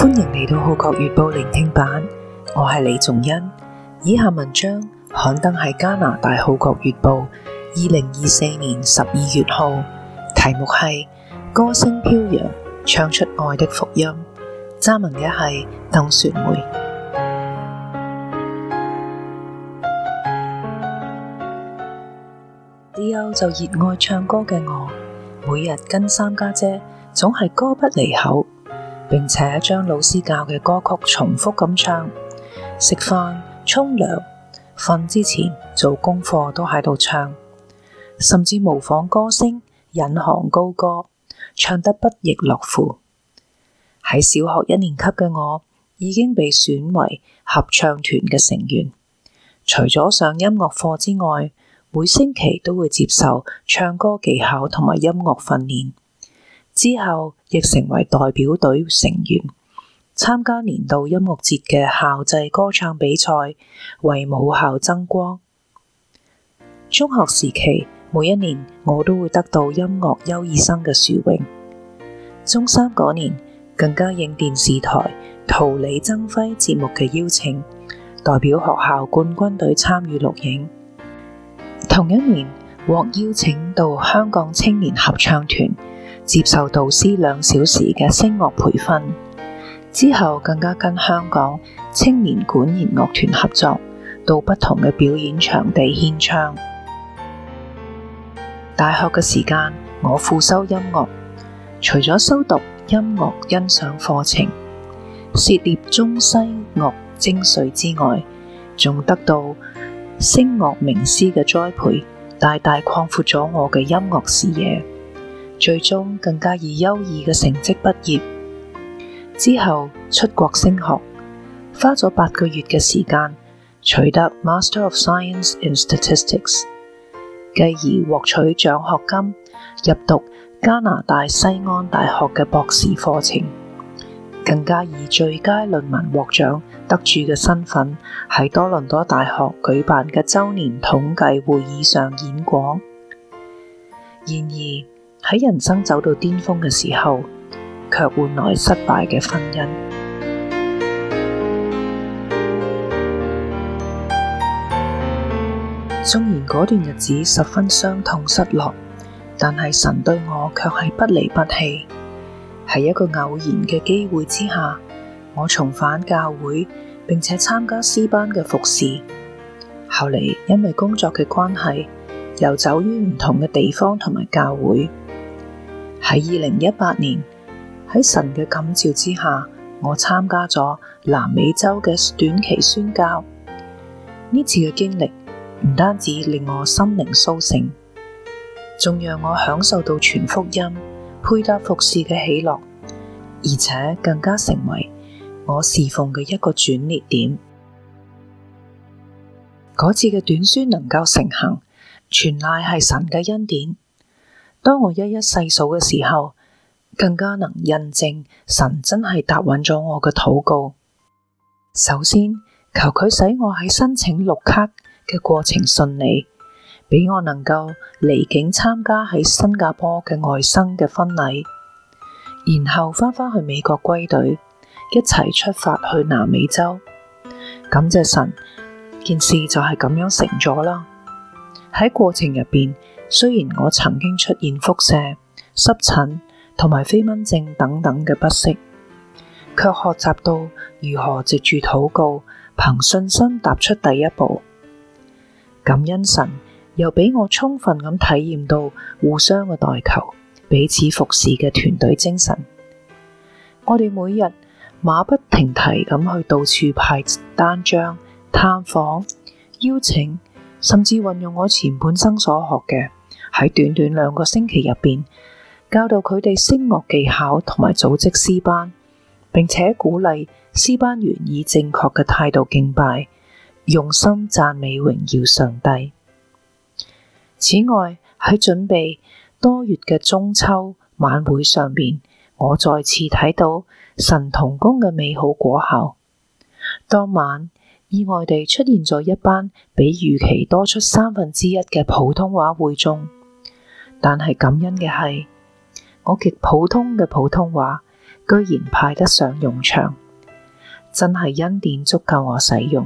歡迎嚟到《號角月報》聆聽版，我係李仲恩。以下文章刊登喺加拿大《號角月報》2024年12月號，題目係歌聲飄揚，唱出愛的福音。撰文嘅係鄧雪梅。自幼就熱愛唱歌嘅我，每日跟三家姐總係歌不離口，並且將老師教嘅歌曲重複咁唱，食飯、沖涼、瞓之前、做功課都喺度唱，甚至模仿歌星引吭高歌，唱得不亦樂乎。喺小學1年級嘅我，已經被選為合唱團嘅成員，除咗上音樂課之外，每星期都會接受唱歌技巧同埋音樂訓練。之後亦成為代表隊成員，參加年度音樂節嘅校際歌唱比賽，為母校爭光。中學時期，每一年我都會得到音樂優異生嘅殊榮。中三嗰年，更加應電視台《桃李爭輝》節目嘅邀請，代表學校冠軍隊參與錄影。同一年，獲邀請到香港青年合唱團，接受導師2小時嘅聲樂培訓。之後更加跟香港青年管弦樂團合作，到不同嘅表演場地獻唱。大學嘅時間，我副修音樂，除咗修讀音樂欣賞課程，涉獵中西樂精髓之外，仲得到聲樂名師嘅栽培，大大擴闊咗我嘅音樂視野。最終更加以優異嘅成績畢業。之後出國升學，花咗8個月嘅時間，取得 Master of Science in Statistics， 繼而獲取獎學金，入讀加拿大西安大學嘅博士課程，更加以最佳論文獲獎得主嘅身份，喺多倫多大學舉辦嘅週年統計會議上演講。然而喺人生走到巔峰嘅時候，卻換來失敗嘅婚姻。縱然嗰段日子十分傷痛失落，但係神對我卻係不離不棄。喺一個偶然嘅機會之下，我重返教會，並且參加詩班嘅服侍。後嚟因為工作嘅關係，遊走於唔同嘅地方同埋教會。喺2018年，喺神嘅感召之下，我參加咗南美洲嘅短期宣教。呢次嘅經歷唔單止令我心靈甦醒，仲讓我享受到傳福音、配搭服侍嘅喜樂，而且更加成為我侍奉嘅一個轉捩點。嗰次嘅短宣能夠成行，全賴係神嘅恩典。當我一一細數嘅時候，更加能印證神真係答允咗我嘅禱告。首先，求佢使我喺申請綠卡嘅過程順利，俾我能夠離境參加喺新加坡嘅外甥嘅婚禮，然後返去美國歸隊，一齊出發去南美洲。感謝神，件事就係咁樣成咗啦。喺過程入邊，雖然我曾經出現腹瀉、濕疹同埋飛蚊症等等嘅不適，卻學習到如何藉住禱告，憑信心踏出第一步。感恩神，又俾我充分咁體驗到互相嘅代求、彼此服侍嘅團隊精神。我哋每日馬不停蹄咁去到處派單張、探訪、邀請，甚至運用我前半生所學嘅，喺短短2個星期入邊，教導佢哋聲樂技巧同埋組織詩班，並且鼓勵詩班員以正確嘅態度敬拜，用心讚美榮耀上帝。此外，喺準備多月嘅中秋晚會上邊，我再次睇到神同工嘅美好果效。當晚意外地出現咗一班比預期多出1/3嘅普通話會眾，但係感恩嘅係，我極普通嘅普通話居然派得上用場。 真係恩典足夠我使用。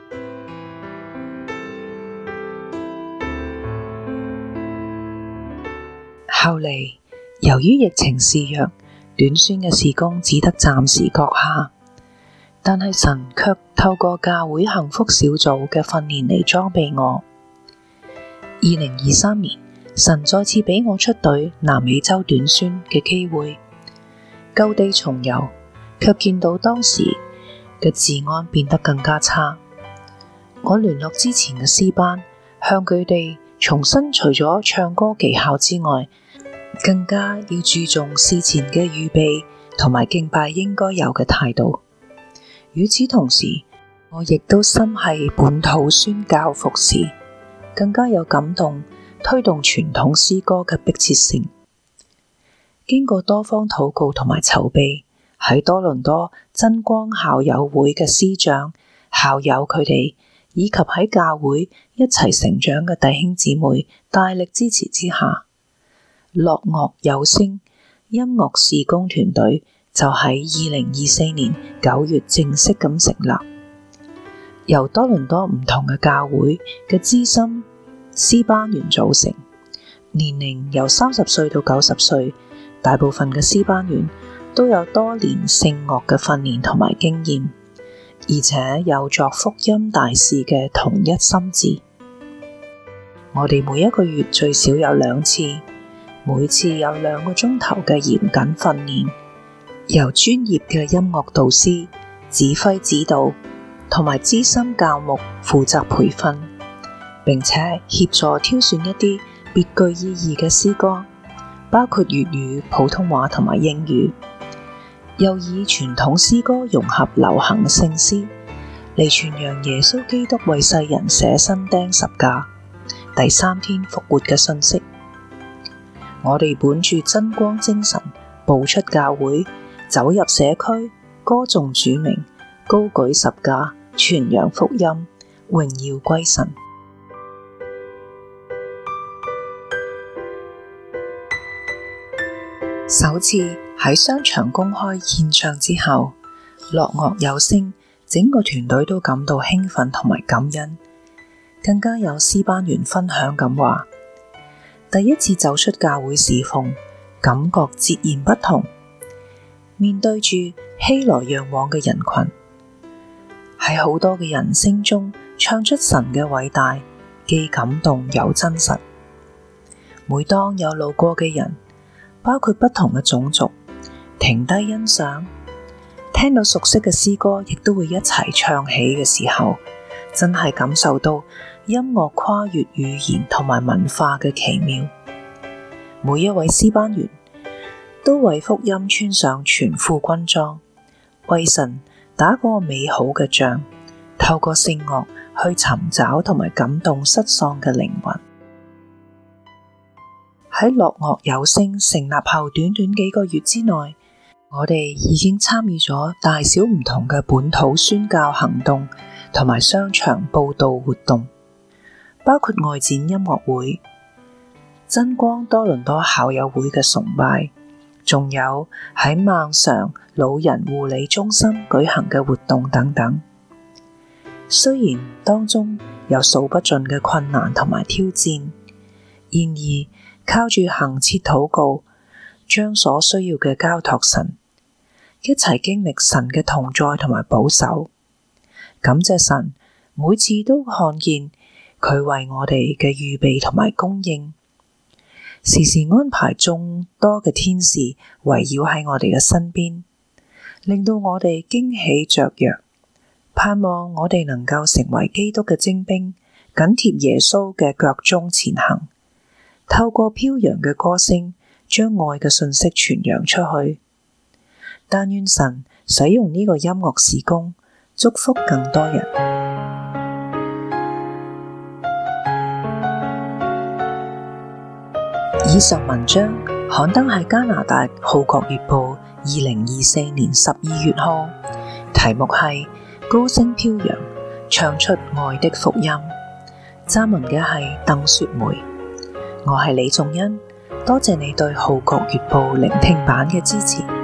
後嚟，由於疫情肆虐，短宣嘅事工只得暫時擱下，但係神卻透過教會幸福小組嘅訓練嚟裝備我。2023年，神再次俾我出隊南美洲短宣嘅機會，舊地重遊，卻見到當時嘅治安變得更加差。我聯絡之前嘅詩班，向佢哋重申除咗唱歌技巧之外，更加要注重事前嘅預備同埋敬拜應該有嘅態度。與此同時，我亦都深繫本土宣教服事，更加有感動推動傳統詩歌嘅迫切性。經過多方禱告同埋籌備，喺多倫多真光校友會嘅師長、校友佢哋以及喺教會一齊成長嘅弟兄姊妹大力支持之下，樂樂有聲音樂事工團隊就喺2024年9月正式咁成立，由多倫多唔同嘅教會嘅資深詩班員組成，年齡由30歲到90歲，大部分嘅詩班員都有多年聖樂嘅訓練同埋經驗，而且有作福音大事嘅同一心志。我哋每一個月最少有2次，每次有2個鐘頭嘅嚴謹訓練，由專業嘅音樂導師指揮指導，同埋資深教牧負責培訓，並且協助挑選一啲別具意義嘅詩歌，包括粵語、普通話同埋英語，又以傳統詩歌融合流行聖詩嚟傳揚耶穌基督為世人捨身釘十架，第3天復活嘅信息。我哋本住真光精神，步出教會，走入社區，歌頌主名，高舉十架，傳揚福音，榮耀歸神。首次喺商場公開獻唱之後，樂樂有聲，整個團隊都感到興奮同埋感恩，更加有詩班員分享咁話：第一次走出教會侍奉，感覺截然不同。面對住熙來攘往嘅人群，喺好多嘅人聲中唱出神嘅偉大，既感動又真實。每當有路過嘅人，包括不同嘅種族，停低欣賞，聽到熟悉嘅詩歌，亦都會一齊唱起嘅時候，真係感受到音樂跨越語言同埋文化嘅奇妙。每一位詩班員都為福音穿上全副軍裝，為神打過美好嘅仗，透過聖樂去尋找同埋感動失喪嘅靈魂。喺樂樂有聲成立後短短幾個月之內，我哋已經參與咗大小唔同嘅本土宣教行動同埋商場佈道活動，包括外展音樂會、真光多倫多校友會嘅崇拜，仲有喺孟常老人護理中心舉行嘅活動等等。雖然當中有數不盡嘅困難同埋挑戰，然而靠住恆切禱告，將所需要嘅交託神，一齊經歷神嘅同在同埋保守。感謝神，每次都看見佢為我哋嘅預備同埋供應，時時安排眾多嘅天使圍繞喺我哋嘅身邊，令到我哋驚喜雀躍，盼望我哋能夠成為基督嘅精兵，緊貼耶穌嘅腳蹤前行，透過飄揚嘅歌聲，將愛嘅信息傳揚出去。但願神使用呢個音樂事工，祝福更多人。以上文章刊登喺加拿大《號角月報》2024年12月號，題目係高聲飄揚，唱出愛的福音。撰文嘅係鄧雪梅。我係李頌恩，多謝你對《號角月報》聆聽版嘅支持。